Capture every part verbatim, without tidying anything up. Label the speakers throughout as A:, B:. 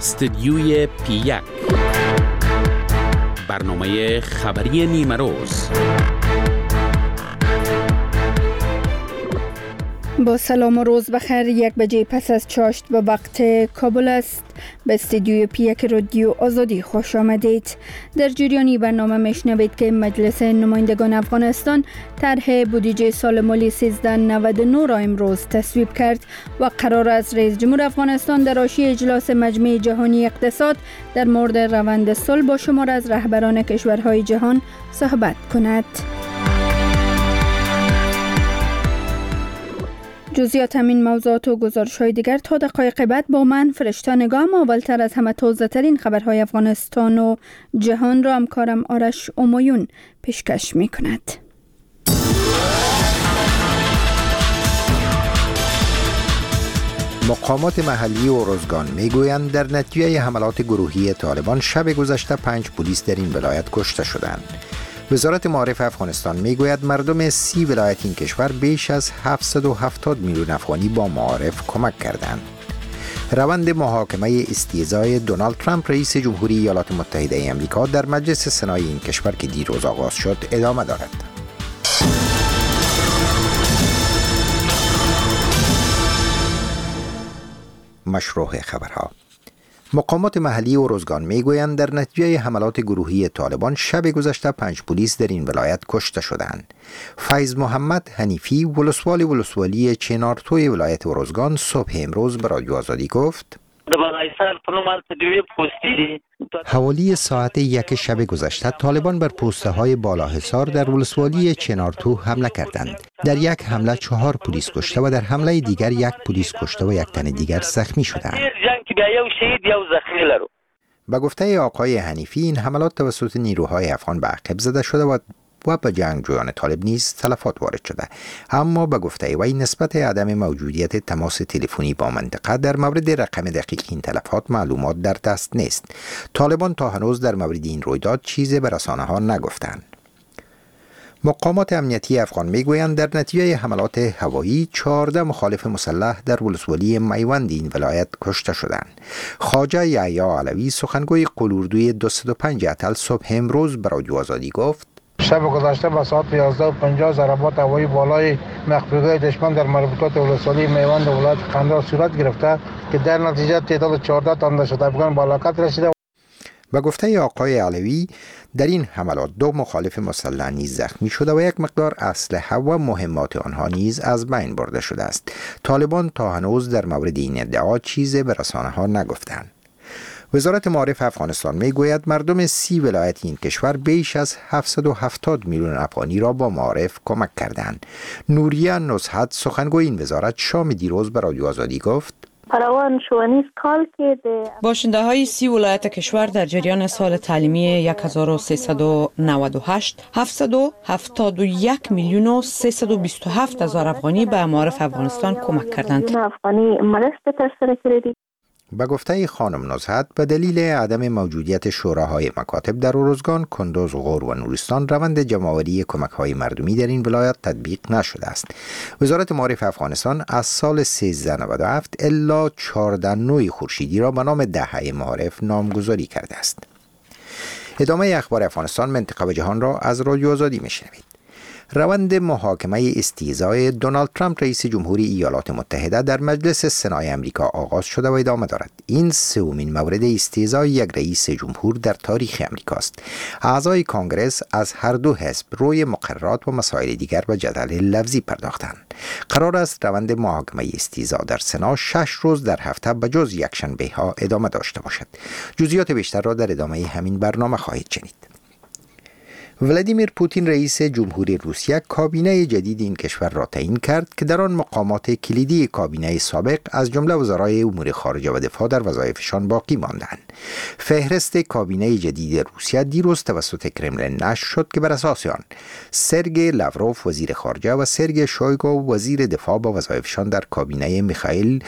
A: استدیوی پی یک، برنامه خبری نیمه روز.
B: با سلام و روز بخیر. یک بجه پس از چاشت به وقت کابل است. به استدیوی پی یک رادیو آزادی خوش آمدید. در جریانی برنامه میشنوید که مجلس نمایندگان افغانستان طرح بودجه سال مالی سیزده نود و نه را امروز تصویب کرد و قرار است رئیس جمهور افغانستان در حاشیه اجلاس مجمع جهانی اقتصاد در مورد روند صلح با شمار از رهبران کشورهای جهان صحبت کند. جزئیات همین موضوعات و گزارش‌های دیگر تا دقایق بعد با من فرشته نگاه. اولتر از همه تازه‌ترین خبرهای افغانستان و جهان را همکارم آرش امایون پیشکش می‌کند.
C: مقامات محلی و روزگان میگویند در نتیجه حملات گروهی طالبان شب گذشته پنج پلیس در این ولایت کشته شدند. وزارت معارف افغانستان میگوید مردم سی ولایت این کشور بیش از هفتصد و هفتاد میلیون افغانی با معارف کمک کردند. روند محاکمه استیضاح دونالد ترامپ رئیس جمهوری ایالات متحده ای آمریکا در مجلس سنای این کشور که دیروز آغاز شد ادامه دارد. مشروع خبرها. مقامات محلی و روزگان میگویند در نتیجه حملات گروهی طالبان شب گذشته پنج پلیس در این ولایت کشته شدند. فیض محمد حنیفی ولسوالی ولسوالی چنارتوی ولایت روزگان صبح امروز به رادیو آزادی گفت: حوالی ساعت یک شب گذشته طالبان بر پوسته های بالاحصار در ولسوالی چنارتو حمله کردند. در یک حمله چهار پلیس کشته و در حمله دیگر یک پلیس کشته و یک تن دیگر زخمی شدند. به گفته آقای حنیفی این حملات توسط نیروهای افغان به عقب زده شده و و به جنگجویان طالب نیز تلفات وارد شده، اما به گفته وی نسبت عدم موجودیت تماس تلفنی با منطقه در مورد رقم دقیق این تلفات معلومات در دست نیست. طالبان تا هنوز در مورد این رویداد چیزی به رسانه ها نگفتند. مقامات امنیتی افغان میگویند در نتیجه حملات هوایی چهارده مخالف مسلح در ولسوالی میوند این ولایت کشته شدند. خواجه یحیی علوی سخنگوی قلوردوی دویست و پنج اتل صبح امروز به رادیو آزادی گفت:
D: شب گذشته به ساعت یازده و پنجاه ضربات هوایی بالای مخفیگاه دشمن در مربوطات ولسوالی میوند ولایت قندهار صورت گرفته که در نتیجه تعداد چهارده تن دهشت افغان به هلاکت رسیده.
C: به گفته آقای علوی در این حملات دو مخالف مسلح نیز زخمی شده و یک مقدار اسلحه و مهمات آنها نیز از بین برده شده است. طالبان تا هنوز در مورد این ادعا چیزی به رسانه ها نگفتند. وزارت معارف افغانستان میگوید مردم سی ولایت این کشور بیش از هفتصد و هفتاد میلیون افغانی را با معارف کمک کردند. نوریه نصحت سخنگوی این وزارت شام دیروز به رادیو آزادی گفت:
E: باشنده های سی ولایت کشور در جریان سال تعلیمی هزار و سیصد و نود و هشت هفتصد و هفتاد و یک میلیون و سیصد و بیست و هفت هزار افغانی به معارف افغانستان کمک کردند.
C: به گفته خانم نزهت به دلیل عدم موجودیت شوراهای مکاتب در ارزگان، کندوز، غور و نورستان روند جمع‌آوری کمک‌های مردمی در این ولایت تطبیق نشده است. وزارت معارف افغانستان از سال سیزده نود و هفت الا چهارده نوع خورشیدی را به نام دهه معارف نامگذاری کرده است. ادامه اخبار افغانستان، منطقه و جهان را از رادیو آزادی میشنوید. روند محاکمه استیضاح دونالد ترامپ رئیس جمهوری ایالات متحده در مجلس سنای آمریکا آغاز شده و ادامه دارد. این سومین مورد استیضاح یک رئیس جمهور در تاریخ آمریکا است. اعضای کانگرس از هر دو حزب روی مقررات و مسائل دیگر به جدل لفظی پرداختند. قرار است روند محاکمه استیضاح در سنا شش روز در هفته به جز یک شنبه ها ادامه داشته باشد. جزئیات بیشتر را در ادامه همین برنامه خواهید شنید. ولادیمیر پوتین رئیس جمهوری روسیه کابینه جدید این کشور را تعیین کرد که در آن مقامات کلیدی کابینه سابق از جمله وزرای امور خارجه و دفاع در وظایفشان باقی ماندند. فهرست کابینه جدید روسیه دیروز توسط کرملین نشر شد که بر اساس آن سرگئی لاوروف وزیر خارجه و سرگئی شویگو وزیر دفاع با وظایفشان در کابینه میخائیل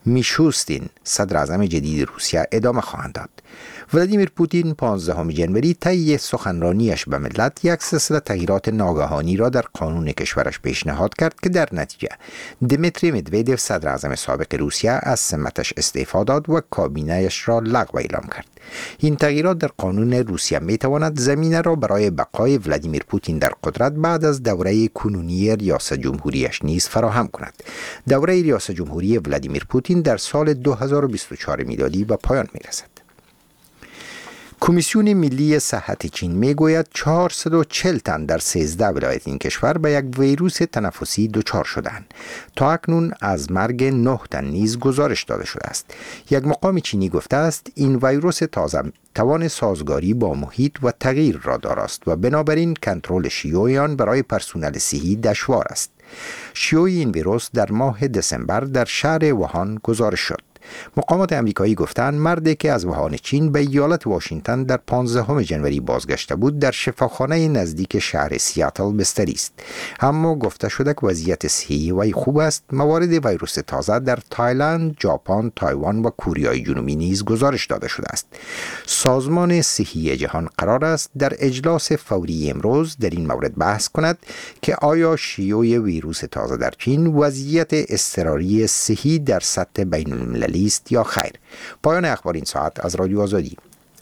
C: میشوستین صدر اعظم جدید روسیه ادامه خواهند داد. ولادیمیر پوتین پانزدهم ژانویه طی سخنرانیش به ملت یک سلسله تغییرات ناگهانی را در قانون کشورش پیشنهاد کرد که در نتیجه دمیتری مدودوف صدر اعظم سابق روسیه از سمتش استعفا داد و کابینه‌اش را لغو اعلام کرد. این تغییرات در قانون روسیه می تواند زمینه را برای بقای ولادیمیر پوتین در قدرت بعد از دوره کنونی ریاست جمهوریش نیز فراهم کند. دوره ریاست جمهوری ولادیمیر پوتین در سال دو هزار و بیست و چهار میلادی به پایان می رسد. کمیسیون ملی صحت چین میگوید چهارصد و چهل تن در سیزده ولایت این کشور به یک ویروس تنفسی دچار شدند. تا اکنون از مرگ نه تن نیز گزارش داده شده است. یک مقام چینی گفته است این ویروس تازه توان سازگاری با محیط و تغییر را دارست و بنابراین کنترل شیوع آن برای پرسنل صحی دشوار است. شیوع این ویروس در ماه دسامبر در شهر ووهان گزارش شد. مقامات امریکایی گفتند مردی که از ووهان چین به ایالت واشنگتن در پانزدهم ژانویه بازگشته بود در شفاخانه نزدیک شهر سیاتل بستری است. اما گفته شده که وضعیت صحی وی خوب است. موارد ویروس تازه در تایلند، ژاپن، تایوان و کره جنوبی نیز گزارش داده شده است. سازمان صحی جهان قرار است در اجلاس فوری امروز در این مورد بحث کند که آیا شیوع ویروس تازه در چین وضعیت اضطراری صحی در سطح بین المللی است یا خیر. پایان اخبار این ساعت از رادیو آزادی.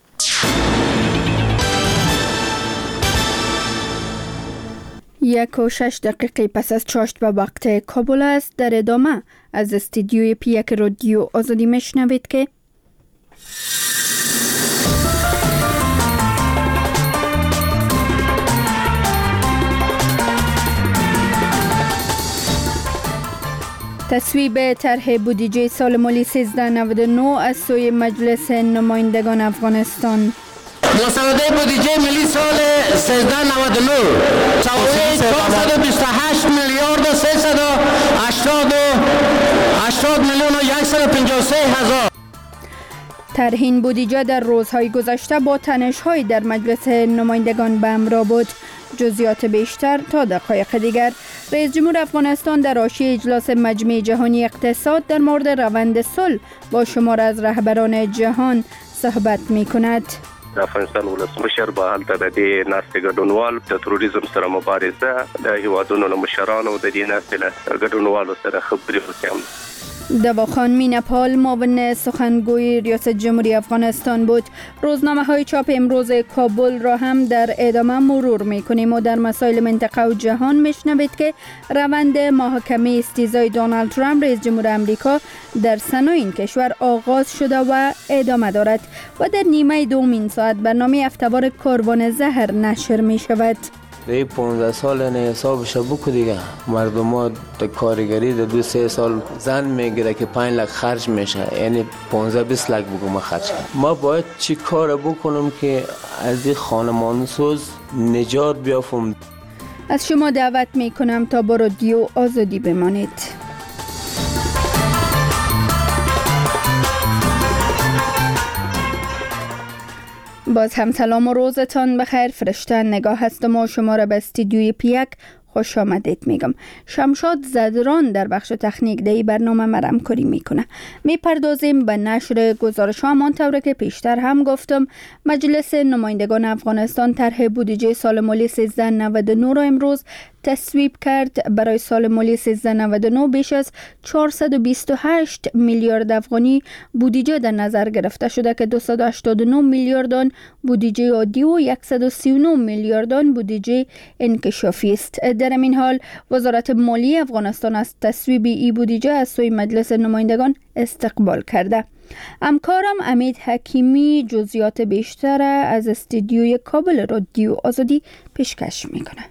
B: یک و شش دقیقه پس از چاشت به وقت کابل است. در ادامه از استودیوی پیک رادیو آزادی میشنوید که تصویب طرح بودجه سال مالی سیزده نود و نه از سوی مجلس نمایندگان افغانستان.
F: مسوده بودجه ملی سال سیزده نود و نه چهارصد و بیست و هشت میلیارد و سیصد و هشتاد میلیون و صد و پنجاه و سه هزار.
B: طرح این بودجه در روزهای گذشته با تنش‌های در مجلس نمایندگان به همراه بود. جزئیات بیشتر تا دقایق دیگر. رئیس جمهور افغانستان در حاشیه اجلاس مجمع جهانی اقتصاد در مورد روند صلح با شمار از رهبران جهان صحبت می کند.
G: افغانستان ولسمشر به حالت د دې ناستې ګډونوال د تروریزم سره مبارزه د هیوادونو له مشرانو د دې ناستې له ګډونوالو سره خبرې وکړم.
B: دواخان مینپال معاون سخنگوی ریاست جمهوری افغانستان بود. روزنامه های چاپ امروز کابل را هم در ادامه مرور می کنیم و در مسائل منطقه و جهان میشنوید که روند محاکمه استیزای دونالد ترامپ رئیس جمهور امریکا در سنا این کشور آغاز شده و ادامه دارد و در نیمه دوم این ساعت برنامه هفته‌وار کاروان زهر نشر می شود.
H: دی پانزده سال نه حسابش بکو دیگه. مردم ها در کارگری در دو سه سال زن میگیره که پنج لک خرج میشه، یعنی پانزده بیست لک بگو ما خرج کنم. ما باید چی کار بکنم که از این خانمان سوز نجات بیافم.
B: از شما دعوت میکنم تا با رادیو آزادی بمانید. باز هم سلام و روزتان بخیر. فرشته نگاه هستم و شما را به استودیوی پیک خوش آمدید میگم. شمشاد زدران در بخش تکنیک دی برنامه مرم کاری میکنه. میپردازیم به نشر گزارش ها. همانطور که پیشتر هم گفتم مجلس نمایندگان افغانستان طرح بودجه سال مالی سیزده نود و نه را امروز تصویب کرد. برای سال مالی سیزده نود و نه بیش از چهارصد و بیست و هشت میلیارد افغانی بودجه در نظر گرفته شده که دویست و هشتاد و نه میلیارد آن بودجه عادی و صد و سی و نه میلیارد آن بودجه انکشافی است. در این حال وزارت مالی افغانستان از تصویب این بودجه از سوی مجلس نمایندگان استقبال کرده. همکارم امید حکیمی جزئیات بیشتر از استودیوی کابل رادیو آزادی پیشکش میکنه.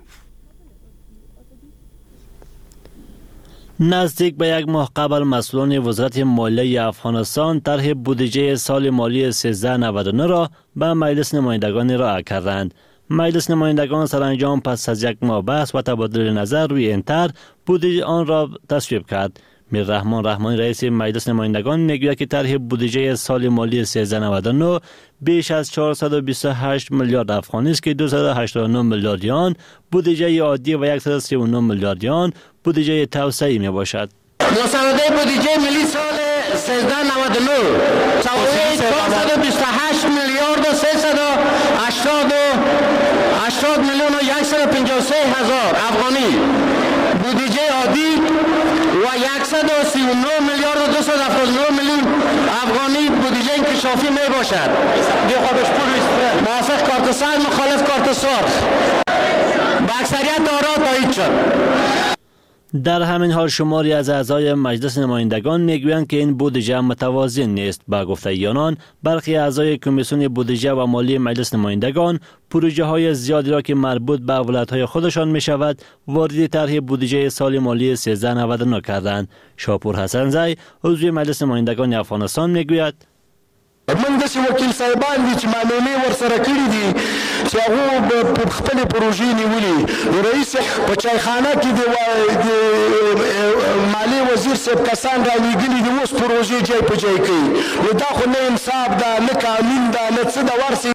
I: نزدیک به یک ماه قبل مسئولان وزارت مالیه افغانستان طرح بودجه سال مالی سیزده نود و نه را به مجلس نمایندگان ارائه کردند. مجلس نمایندگان سرانجام پس از یک ماه بحث و تبادل نظر روی این طرح بودجه آن را تصویب کرد. میر رحمان رحمانی رئیس مجلس نمایندگان میگوید که طرح بودجه سال مالی سیزده نود و نه بیش از چهارصد و بیست و هشت میلیارد افغانی است که دویست و هشتاد و نه میلیارد آن بودجه عادی و صد و سی و نه میلیارد آن بودجه توسعه‌ای می باشد.
F: مسوده بودجه ملی سال سیزده نود و نه چهارصد و بیست و هشت میلیارد و سیصد و هشتاد میلیون و صد و پنجاه و سه هزار افغانی بودجه عادی و صد و سی و نه میلیارد و دویست و هفتاد و نه میلیون افغانی بودجه انکشافی می باشد. موافق کارت سبز، مخالف کارت سرخ. با اکثریت آرا تایید شد.
I: در همین حال شماری از اعضای مجلس نمایندگان میگویند که این بودجه متوازن نیست. با گفته آنان برخی اعضای کمیسیون بودجه و مالی مجلس نمایندگان پروژه های زیادی را که مربوط به ولایت های خودشان می شود وارد طرح بودجه سال مالی سیزده نود و نه کردند. شاپور حسنزی عضو مجلس نمایندگان افغانستان میگوید
J: من داسې وکیل صاحبان دي چې معلومې ورسره کړي دي چې هغو په خپلې پروژې نیولي نو رئیس په چایخانه کې د مالی وزیر صاحب کسان رالیږلي دي اوس پروژې جای په جای کوي نو دا خو نه انصاف ده نه قانون ده نه څه ده ورسې.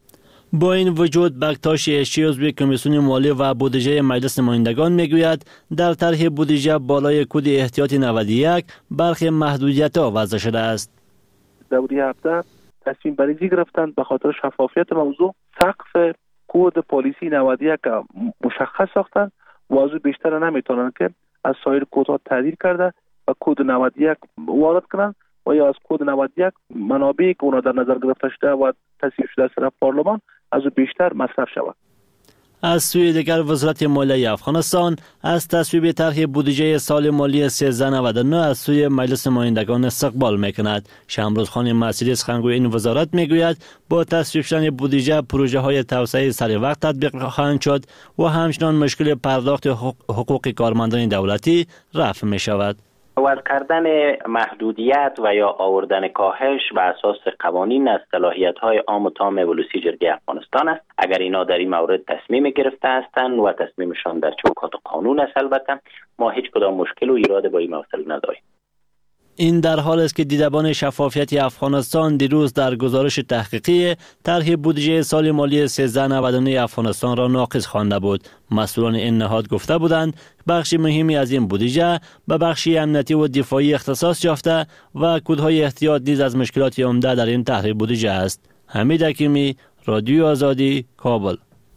I: با این وجود بکتاش اشی عضو کمیسیون مالی و بودجه مجلس نمایندگان میگوید در طرح بودجه بالای کد احتیاطی نود و یک برخی محدودیت‌ها وضع شده است.
K: دوری هفته تصمیم بریزی گرفتند به خاطر شفافیت موضوع سقف کد پالیسی نود و یک مشخص ساختند و از بیشتر نمیتونند که از سایر کدها تعدیل کرده و کد نود و یک وارد کنند و یا از کد نود و یک منابعی که اونا در نظر گرفته شده و تصویب شده در پارلمان از بیشتر مصرف شود.
I: از سوی دیگر وزارت مالیه افغانستان از تصویب طرح بودجه سال مالی سیزده نود و نه از سوی مجلس نمایندگان استقبال میکند. شمروز خان مسیری سخنگوی این وزارت میگوید با تصویب شدن بودجه پروژه های توسعه سریع وقت تطبیق خواهند شد و همچنان مشکل پرداخت حقوق کارمندان دولتی رفع می شود.
L: وضع کردن محدودیت و یا آوردن کاهش بر اساس قوانین از صلاحیت‌های عام و تام ولوسی جرگه افغانستان است. اگر اینا در این مورد تصمیم گرفته هستند و تصمیمشان در چوکات قانون است، البته ما هیچ کدام مشکل و ایراد با این مسئله نداریم.
I: این در حال است که دیدبان شفافیت افغانستان دیروز در گزارش تحقیقی طرح بودجه سال مالی سیزده نود و نه افغانستان را ناقص خوانده بود. مسئولان این نهاد گفته بودند بخش مهمی از این بودجه به بخشی امنیتی و دفاعی اختصاص یافته و کدهای احتیاط نیز از مشکلات عمده در این طرح بودجه است. حمید حکیمی، رادیو آزادی، کابل.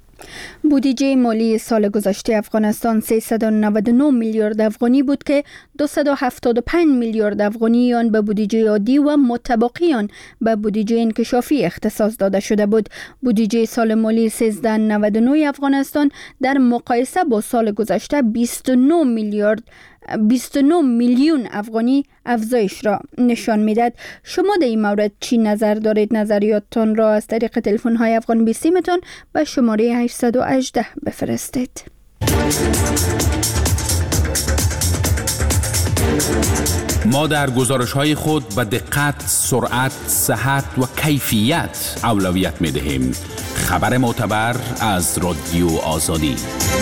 B: بودجه مالی سال گذشته افغانستان سیصد و نود و نه میلیارد افغانی بود که دویست و هفتاد و پنج میلیارد افغانی آن به بودجه عادی و متبقی آن به بودجه انکشافی اختصاص داده شده بود. بودجه سال مالی سیزده نود و نه افغانستان در مقایسه با سال گذشته بیست و نه میلیارد بیست و نه میلیون افغانی افزایش را نشان میدهد. شما در این مورد چی نظر دارید؟ نظریاتتان را از طریق تلفن های افغان بیستی متون به شماره هشتصد و هجده بفرستید.
A: ما در گزارش های خود به دقت، سرعت، صحت و کیفیت اولویت می دهیم. خبر معتبر از رادیو آزادی.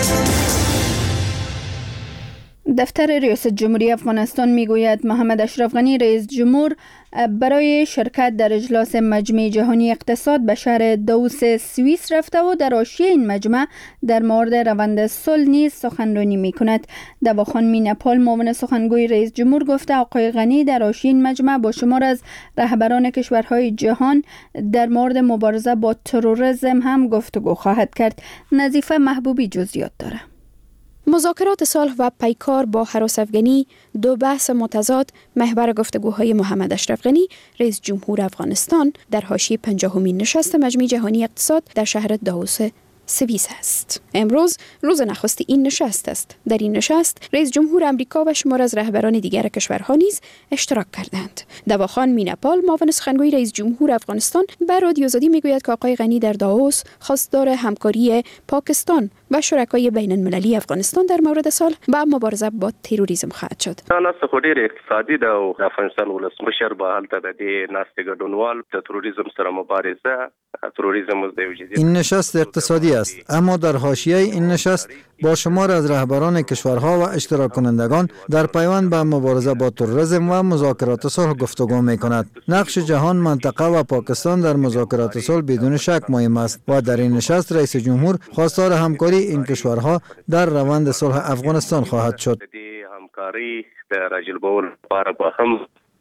B: دفتر ریاست جمهوری افغانستان میگوید محمد اشرف غنی رئیس جمهور برای شرکت در اجلاس مجمع جهانی اقتصاد به شهر داووس سوئیس رفته و در حاشیه این مجمع در مورد روند صلح نیز سخنرانی میکند. دواخان نپال معاون سخنگوی رئیس جمهور گفته آقای غنی در حاشیه این مجمع با شمار از رهبران کشورهای جهان در مورد مبارزه با تروریسم هم گفتگو خواهد کرد. نظیفه محبوبی جزئیات داره.
M: مذاکرات صلح و پیکار با هراس افغانی، دو بحث متضاد محور گفتگوهای محمد اشرف غنی رئیس جمهور افغانستان در حاشیه پنجاهمین نشست مجمع جهانی اقتصاد در شهر داووس سوئیس است. امروز روز نخست این نشست است. در این نشست رئیس جمهور امریکا و شمار از رهبران دیگر کشورها نیز اشتراک کردند. دواخان مینپال معاون سخنگوی رئیس جمهور افغانستان به رادیو آزادی میگوید که آقای غنی در داووس خواستار همکاری پاکستان و شرکای بین المللی افغانستان در مورد صلح و مبارزه با تروریسم خواهد شد.
G: ناست خودیر اقتصادی د افغانستان ولسمشر به حالت د دې ناست ګډونوال د تروریسم سره مبارزه تروریسم د وجدي.
N: این نشست اقتصادی است، اما در حاشیه این نشست با شمار از رهبران کشورها و اشتراک کنندگان در پیوند به مبارزه با تروریسم و مذاکرات صلح گفتگو می‌کند. نقش جهان، منطقه و پاکستان در مذاکرات صلح بدون شک مهم است و در این نشست رئیس جمهور خواستار همکاری این کشورها در روند صلح افغانستان خواهد شد.
G: همکاری در راجلبول لپاره به هم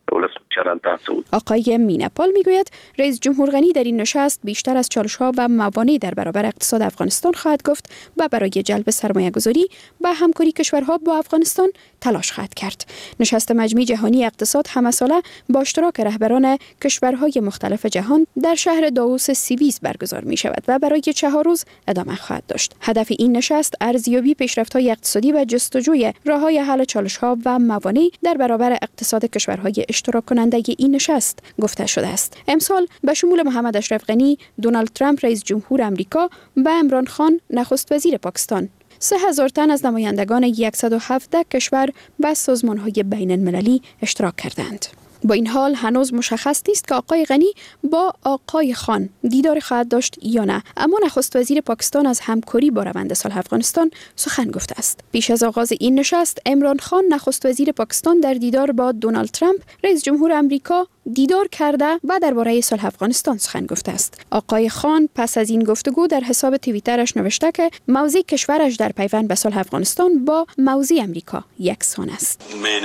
G: ولسمشران تاسو.
M: آقای مینپال میگوید رئیس جمهور غنی در این نشست بیشتر از چالش‌ها و موانع در برابر اقتصاد افغانستان خواهد گفت و برای جلب سرمایه‌گذاری و همکاری کشورها با افغانستان تلاش خواهد کرد. نشست مجمع جهانی اقتصاد همساله با اشتراک رهبران کشورهای مختلف جهان در شهر داووس سوئیس برگزار می شود و برای چهار روز ادامه خواهد داشت. هدف این نشست ارزیابی پیشرفت‌های اقتصادی و جستجوی راه‌های حل چالش‌ها و موانع در برابر اقتصاد کشورهای اشتراک کننده این نشست گفته شده است. امسال به شمول محمد اشرف غنی، دونالد ترامپ رئیس جمهور آمریکا و عمران خان نخست وزیر پاکستان سه هزار تن از نمایندگان صد و هفده کشور و سازمان‌های بین المللی اشتراک کردند. با این حال هنوز مشخص نیست که آقای غنی با آقای خان دیدار خواهد داشت یا نه، اما نخست وزیر پاکستان از همکاری با روند صلح افغانستان سخن گفته است. پیش از آغاز این نشست عمران خان نخست وزیر پاکستان در دیدار با دونالد ترامپ رئیس جمهور آمریکا دیدار کرده و درباره صلح افغانستان سخن گفته است. آقای خان پس از این گفتگو در حساب توییترش نوشته که موضع کشورش در پیوند به صلح افغانستان با موضع آمریکا یکسان است.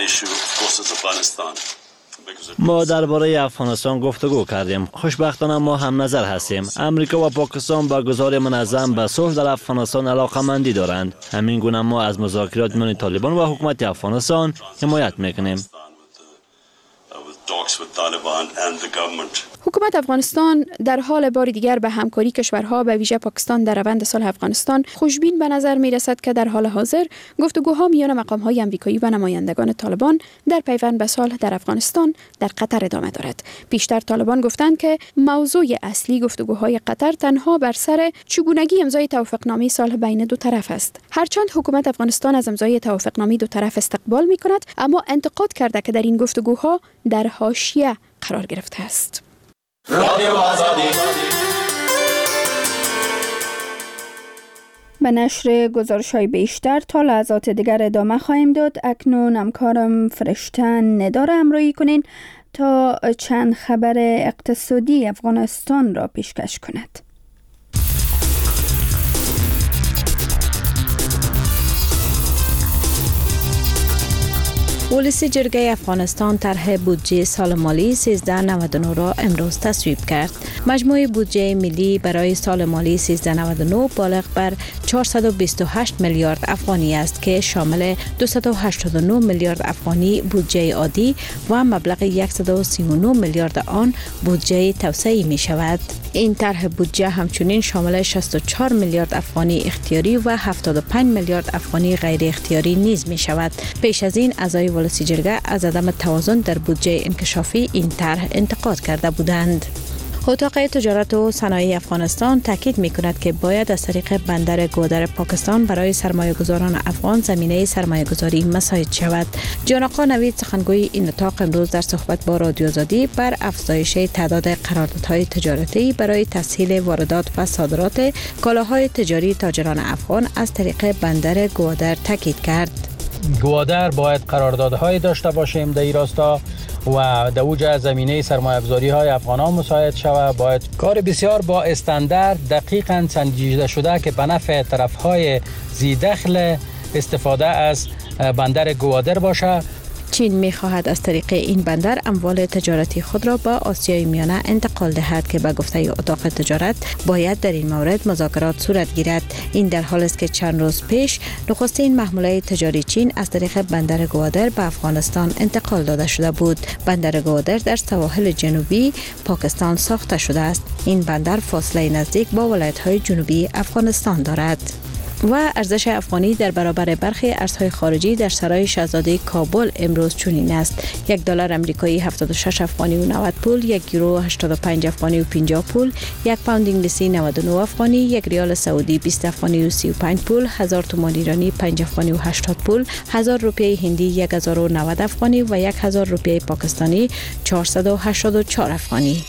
I: ما درباره افغانستان گفتگو کردیم. خوشبختانه ما هم نظر هستیم. امریکا و پاکستان با گزار منظم به صلح در افغانستان علاقه‌مندی دارند. همین گونه ما از مذاکرات میان طالبان و حکومت افغانستان حمایت میکنیم.
M: حکومت افغانستان در حال بار دیگر به همکاری کشورها به ویژه پاکستان در روند صلح افغانستان خوشبین به نظر می رسد که در حال حاضر گفتگوها میان مقام‌های آمریکایی و نمایندگان طالبان در پیوند به صلح در افغانستان در قطر ادامه دارد. بیشتر طالبان گفتند که موضوع اصلی گفتگوهای قطر تنها بر سر چگونگی امضای توافقنامه صلح بین دو طرف است. هرچند حکومت افغانستان از امضای توافقنامه دو طرف استقبال می کند، اما انتقاد کرده که در این گفتگوها در حاشیه قرار گرفته است.
B: به نشر گزارش‌های بیشتر تا لحظات دیگر ادامه خواهیم داد. اکنون همکارم فرشته نداره همراهی کنین تا چند خبر اقتصادی افغانستان را پیشکش کند.
E: ولسی جرگه افغانستان طرح بودجه سال مالی سیزده نود و نه را امروز تصویب کرد. مجموع بودجه ملی برای سال مالی سیزده نود و نه بالغ بر چهارصد و بیست و هشت میلیارد افغانی است که شامل دویست و هشتاد و نه میلیارد افغانی بودجه عادی و مبلغ صد و سی و نه میلیارد آن بودجه توسعه‌ای می شود. این طرح بودجه همچنین شامل شصت و چهار میلیارد افغانی اختیاری و هفتاد و پنج میلیارد افغانی غیر اختیاری نیز می شود. پیش از این اعضای ولسی جرگه از عدم توازن در بودجه انکشافی این طرح انتقاد کرده بودند. اتاق تجارت و صنایع افغانستان تاکید می‌کند که باید از طریق بندر گودر پاکستان برای سرمایه‌گذاران افغان زمینه سرمایه‌گذاری مساعد شود. جان آقا نوید سخنگوی این اتاق امروز در صحبت با رادیو آزادی بر افزایش تعداد قراردادهای تجارتی برای تسهیل واردات و صادرات کالاهای تجاری تاجران افغان از طریق بندر گودر تاکید کرد.
O: گودر باید قراردادهای داشته باشیم در این راستا و در اوج زمینه سرمایه‌گذاری های افغانان مساعد شود. باید کار بسیار با استاندارد دقیقاً سنجیده شده که به نفع طرف‌های ذی دخل استفاده از بندر گودر باشه.
E: چین می‌خواهد از طریق این بندر اموال تجارتی خود را با آسیای میانه انتقال دهد که به گفته اتاق تجارت باید در این مورد مذاکرات صورت گیرد. این در حالی است که چند روز پیش نخستین محموله تجاری چین از طریق بندر گودر به افغانستان انتقال داده شده بود. بندر گودر در سواحل جنوبی پاکستان ساخته شده است. این بندر فاصله نزدیک با ولایت‌های جنوبی افغانستان دارد. و ارزش افغانی در برابر برخی ارزهای خارجی در سرای شاهزاده کابل امروز چنین است: یک دلار آمریکایی هفتاد و شش افغانی و نود پول، یک یورو هشتاد و پنج افغانی و پنجاه پول، یک پوند انگلیسی نود و نه افغانی، یک ریال سعودی بیست افغانی و سی و پنج پول، هزار تومان ایرانی پنج افغانی و هشتاد پول، هزار روپیه هندی یک هزار و نود افغانی و یک هزار روپیه پاکستانی چهارصد و هشتاد و چهار افغانی.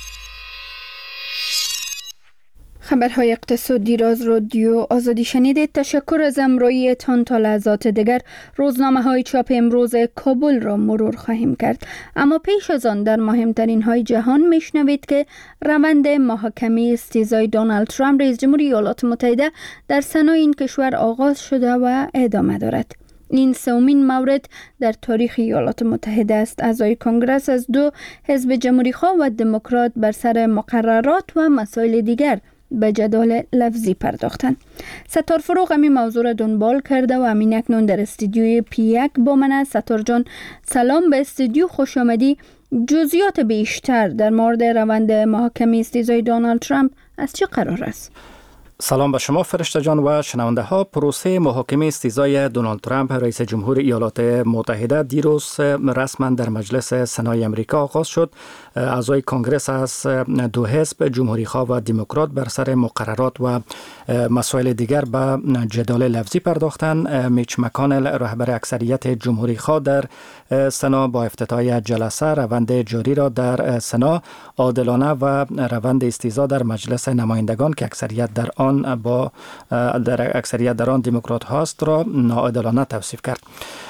B: خبرهای اقتصادی را از رادیو آزادی شنیدید. تشکر از همراهیتان. تا لحظات دیگر روزنامه های چاپ امروز کابل را مرور خواهیم کرد، اما پیش از آن در مهمترین های جهان میشنوید که روند محاکمه استیزای دونالد ترامپ رئیس جمهور ایالات متحده در سنا این کشور آغاز شده و ادامه دارد. این سومین مورد در تاریخ ایالات متحده است. اعضای کنگره از دو حزب جمهوری‌خواه و دموکرات بر سر مقررات و مسائل دیگر به جدال لفظی پرداختند. ستار فروغ امی موضوع را دنبال کرده و امین اکنون در استودیوی پی یک با من است. ستار جان سلام، به استودیو خوش آمدی. جزئیات بیشتر در مورد روند محاکمه استیضای دونالد ترامپ از چه قرار است؟
P: سلام به شما فرشته جان و شنونده ها. پروسه محاکمه استیضای دونالد ترامپ رئیس جمهور ایالات متحده دیروز رسما در مجلس سنای امریکا آغاز شد. اعضای کنگره از دو حزب جمهوری خواه و دموکرات بر سر مقررات و مسائل دیگر به جدال لفظی پرداختند. میچ مکانل رهبر اکثریت جمهوری خواه در سنا با افتتاح جلسه روند جاری را در سنا عادلانه و روند استیضا در مجلس نمایندگان که اکثریت در آن با در اکثریت در آن دموکرات هاست را ناعادلانه توصیف کرد.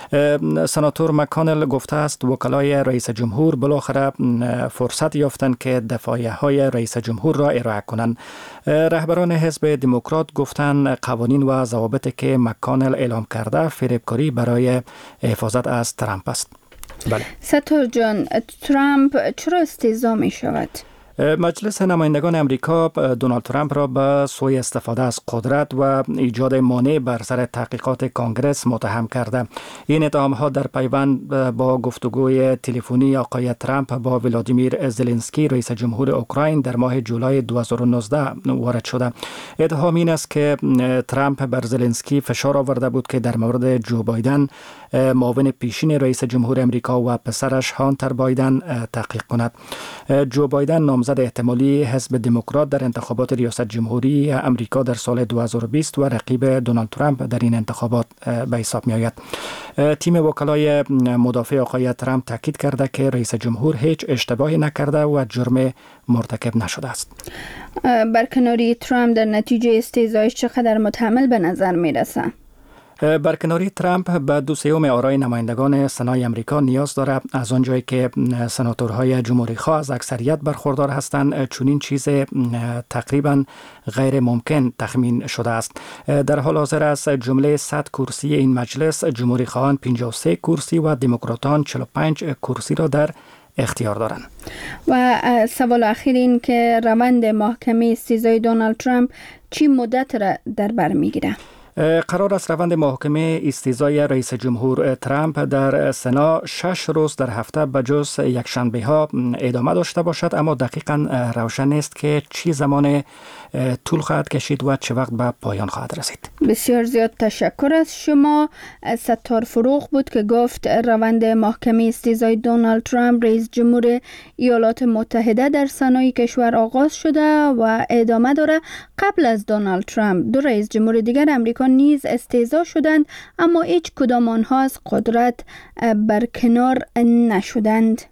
P: سناتور مکانل گفته است وکلای رئیس جمهور بالاخره فرصت یافتند که دفاعیه های رئیس جمهور را ارائه کنند. رهبران حزب دموکرات گفتند قوانین و ضوابطی که مکانل اعلام کرده فریبکاری برای حفاظت از ترامپ است.
B: بله. ستار جان، ترامپ چرا استیضا می شود؟
P: مجلس نمایندگان امریکا دونالد ترامپ را به سوی استفاده از قدرت و ایجاد مانع بر سر تحقیقات کانگرس متهم کرده. این اتهام ها در پیوند با گفتگوی تلفنی آقای ترامپ با ولادیمیر زلنسکی رئیس جمهور اوکراین در ماه جولای دو هزار و نوزده وارد شده. اتهام این است که ترامپ بر زلنسکی فشار آورده بود که در مورد جو بایدن معاون پیشین رئیس جمهور امریکا و پسرش هانتر بایدن تحقیق کند. جو بایدن نامزد احتمالی حزب دموکرات در انتخابات ریاست جمهوری امریکا در سال دو هزار و بیست و رقیب دونالد ترامپ در این انتخابات به حساب می آید. تیم وکلای مدافع آقای ترامپ تاکید کرده که رئیس جمهور هیچ اشتباهی نکرده و جرم مرتکب نشده است.
B: برکناری ترامپ در نتیجه استیضایش چقدر محتمل به نظر می رسه؟
P: برکناری ترامپ به دو سوم آرای نمایندگان سنای امریکا نیاز دارد. از آنجایی که سناتورهای جمهوری خواه از اکثریت برخوردار هستند، چنین چیز تقریبا غیر ممکن تخمین شده است. در حال حاضر از جمله صد کرسی این مجلس، جمهوری خواهان پنجاه و سه کرسی و دموکراتان چهل و پنج کرسی را در اختیار دارند.
B: و سوال اخیر این که روند محاکمه استیضای دونالد ترامپ چی مدت را در بر میگیره؟
P: قرار است روند محاکمه استیضای رئیس جمهور ترامپ در سنا شش روز در هفته به جز یک شنبه ها ادامه داشته باشد، اما دقیقاً روشن نیست که چی زمان طول خواهد کشید و چه وقت به پایان خواهد رسید.
B: بسیار زیاد تشکر از شما. ستار فروغ بود که گفت روند محاکمه استیضای دونالد ترامپ رئیس جمهور ایالات متحده در سنای کشور آغاز شده و ادامه داره. قبل از دونالد ترامپ دو رئیس جمهور دیگر امریکا نیز استیضا شدند، اما هیچ کدام آنها از قدرت برکنار نشدند.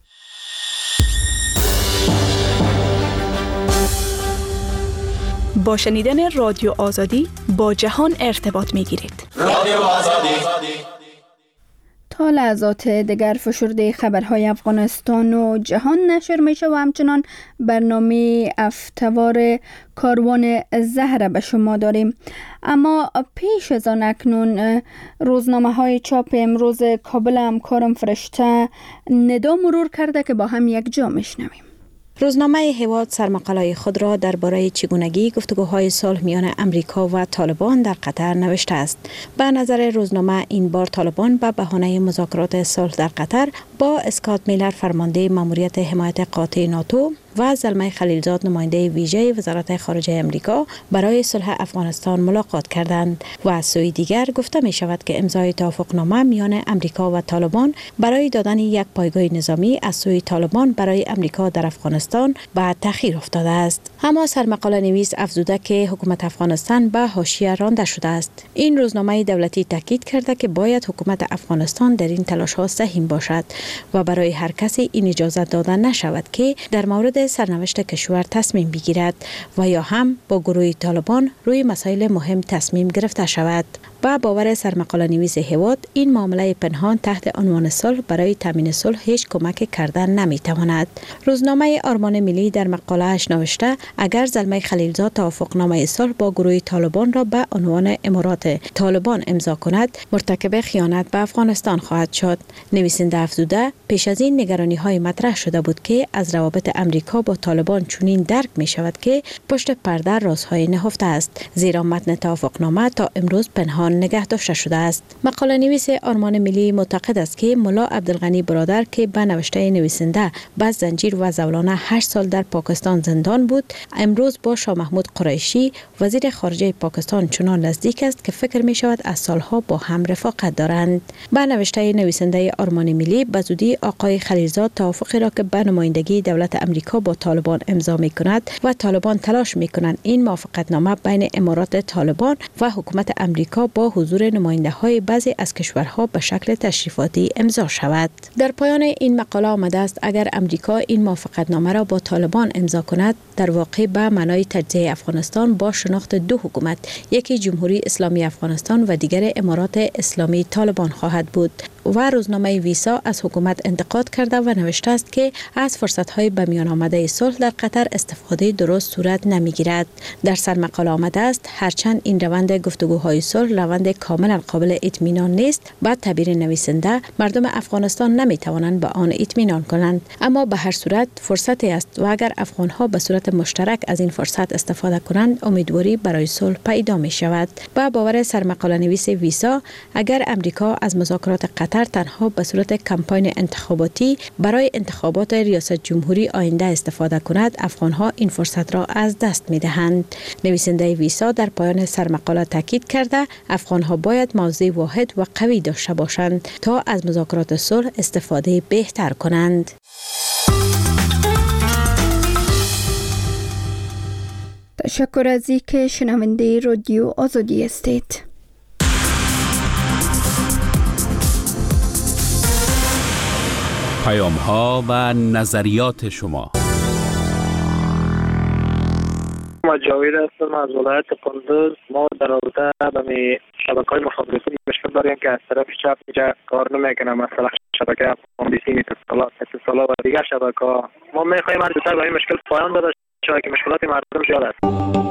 Q: با شنیدن رادیو آزادی با جهان ارتباط می گیرید.
B: رادیو آزادی. تا لحظات دیگر فشرده خبرهای افغانستان و جهان نشر میشه و همچنان برنامه افتوار کاروان زهر به شما داریم. اما پیش از آن اکنون روزنامه های چاپ امروز کابل همکارم فرشته ندا مرور کرده که با هم یک جا میشنویم.
M: روزنامه هواد سرمقاله خود را درباره چگونگی گفتگوهای صلح میان امریکا و طالبان در قطر نوشته است. به نظر روزنامه این بار طالبان به بهانه مذاکرات صلح در قطر با اسکات میلر فرمانده ماموریت حمایت قاطع ناتو و زلمه خلیلزاد نماینده ویژه وزارت خارجه امریکا برای صلح افغانستان ملاقات کردند و از سوی دیگر گفته می شود که امضای توافقنامه میان امریکا و طالبان برای دادن یک پایگاه نظامی از سوی طالبان برای امریکا در افغانستان به تأخیر افتاده است. اما سرمقاله نویس افزوده که حکومت افغانستان به حاشیه رانده شده است. این روزنامه دولتی تاکید کرده که باید حکومت افغانستان در این تلاش ها سهیم باشد و برای هر کسی این اجازه داده نشود که در مورد سرنوشت کشور تصمیم بگیرد و یا هم با گروه طالبان روی مسائل مهم تصمیم گرفته شود. با باور سرمقاله نویس هیواد این معامله پنهان تحت عنوان صلح برای تامین صلح هیچ کمک کردن نمیتواند. روزنامه آرمان ملی در مقاله‌اش نوشته اگر زلمه خلیلزاد توافقنامه صلح با گروه طالبان را به عنوان امارات طالبان امضا کند مرتکب خیانت به افغانستان خواهد شد. نویسنده افزوده پیش از این نگرانی های مطرح شده بود که از روابط امریکا با طالبان چنین درک می شود که پشت پرده رازهای نهفته است، زیرا متن توافقنامه تا امروز پنهان نگه داشته شده است. مقاله نویس آرمان ملی معتقد است که ملا عبدالغنی برادر که به نوشته نویسنده با زنجیر و زولانه هشت سال در پاکستان زندان بود، امروز با شاه محمود قریشی وزیر خارجه پاکستان چنان نزدیک است که فکر می شود از سالها با هم رفاقت دارند. به نوشته نویسنده آرمان ملی به زودی آقای خلیلزاد توافقی را که به نمایندگی دولت امریکا با طالبان امضا می کند و طالبان تلاش می کنند این موافقتنامه بین امارات طالبان و حکومت امریکا با حضور نماینده های بعضی از کشورها به شکل تشریفاتی امضا شود. در پایان این مقاله آمده است اگر امریکا این موافقتنامه را با طالبان امضا کند در واقع به معنای تجزیه افغانستان با شناخت دو حکومت، یکی جمهوری اسلامی افغانستان و دیگر امارات اسلامی طالبان خواهد بود. و روزنامه ویسا از حکومت انتقاد کرده و نوشته است که از فرصت‌های به میان آمده صلح در قطر استفاده درست صورت نمی‌گیرد. در سر مقاله آمده است هرچند این روند گفتگوهای صلح روند کاملا قابل اطمینان نیست، با تعبیر نویسنده مردم افغانستان نمی‌توانند به آن اطمینان کنند، اما به هر صورت فرصتی است و اگر افغان‌ها به صورت مشترک از این فرصت استفاده کنند امیدواری برای صلح پیدا می‌شود. با باور سرمقاله نویس ویسا اگر امریکا از مذاکرات قطر تنها به صورت کمپاین انتخاباتی برای انتخابات ریاست جمهوری آینده استفاده کند افغان‌ها این فرصت را از دست می‌دهند. نویسنده ویسا در پایان سرمقاله تاکید کرده افغان‌ها باید موضع واحد و قوی داشته باشند تا از مذاکرات صلح استفاده بهتر کنند.
B: تشکر از اینکه شنونده رادیو آزادی هستید.
A: پیام ها و نظریات شما.
K: ما جاوید هستم از ولایت کندوز. ما در رابطه به شبکه‌های مخابراتی مشکل داریم که از طرف چپ اینجا کار نمیکنه، مثلا شبکه افغانستان اتصالات اتصالات و دیگر شبکه‌ها. ما می‌خوایم از طرف به این مشکل پایان داده شود که مشکلات مردم زیاد است.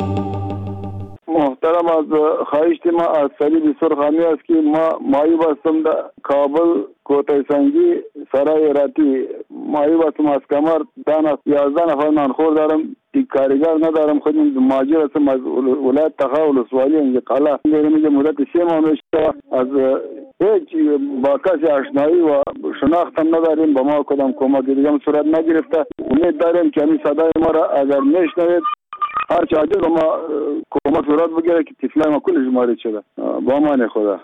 R: محترم از خواهش ما از سلیب سرخانی است که ما مایی بستم در کابل کوتای سنگی سرای راتی مایی بستم از کمر دان است یازده نفر نانخور دارم تی کارگر ندارم. خودم ماجر هستم از ولایت تخا ولسوالی اینجا قلعه میگم اینجا مدت سه ماه میشه از هیچ با کسی آشنایی و شناخت هم نداریم. با ما کدام کمک دیگه صورت نگرفته. امید داریم که همین صدای ما را اگر میشنوید هر چاجر ما کمک صورت بگیره که تفلای ما کلش مارد شده. با امان خدا.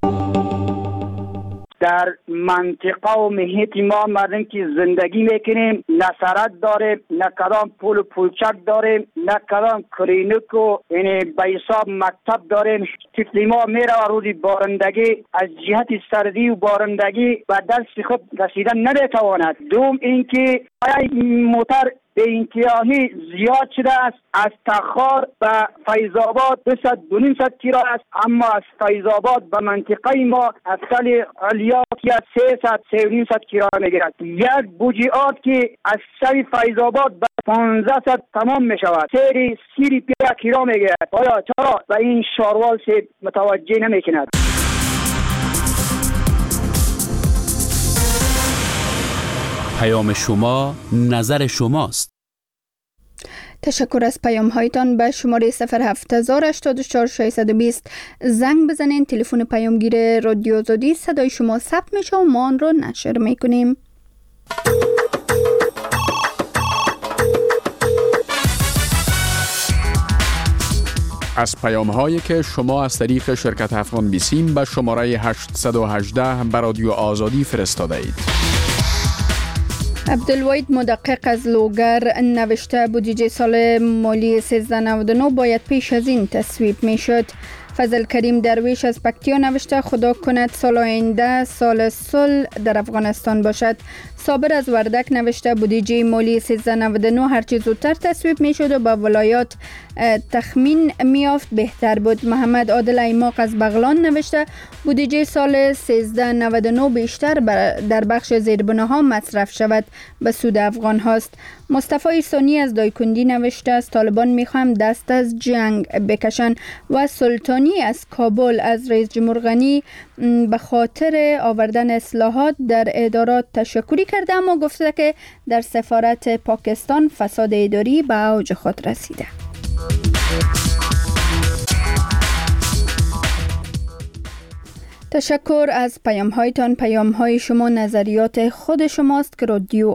S: در منطقه و محیط ما مردم که زندگی میکنیم نه سرد داریم، نه کدام پول و پولچک داریم، نه کدام کلینیک و یعنی به حساب مکتب داریم. طفل ما میره روزی بارندگی از جهت سردی و بارندگی و دست خود رسیدن نمیتواند. دوم اینکه موتر به انتهایی زیاد شده است. از تخار به فیض‌آباد دو صد دو نیم صد کیلو است، اما از فیض‌آباد به منطقه ما از تل علیا یا سه صد سه و نیم صد کیلو میگیرد. یک بوجیات که از سر فیض‌آباد به پانزده صد تمام می شود سری سیری پیا کیلو میگیرد. آیا چرا و این شاروال سے متوجه نمی کند؟
A: پیام شما نظر شماست.
B: تشکر از پیام هایتان. به شماره صفر هفت هزار هشتاد و چهار ششصد و بیست زنگ بزنین. تلفن پیامگیر رادیو آزادی صدای شما ثبت میشه و ما آن را نشر میکنیم.
A: از پیام هایی که شما از طریق شرکت افغان بیسیم به شماره هشتصد و هجده به رادیو آزادی فرستاده اید.
B: عبدالواحد مدقق از لوگر نوشته بودجه سال مالی سیزده نود و نه باید پیش از این تصویب می شد. فضل کریم درویش از پکتیا نوشته خدا کند سال آینده سال صلح در افغانستان باشد. صابر از وردک نوشته بودجه مالی سیزده نود و نه هرچی زودتر تصویب می شد و با ولایات تخمین می افت بهتر بود. محمد عادل ایماق از بغلان نوشته بودجه سال سیزده نود و نه بیشتر در بخش زیربناها مصرف شود به سود افغان هاست. مصطفی سونی از دایکندی نوشته از طالبان میخوام دست از جنگ بکشن و سلطانی از کابل از رئیس جمهور غنی به خاطر آوردن اصلاحات در ادارات تشکری کرده، اما گفته که در سفارت پاکستان فساد اداری به اوج خود رسیده. تشکر از پیام هایتان. پیام های شما نظریات خود شماست که رادیو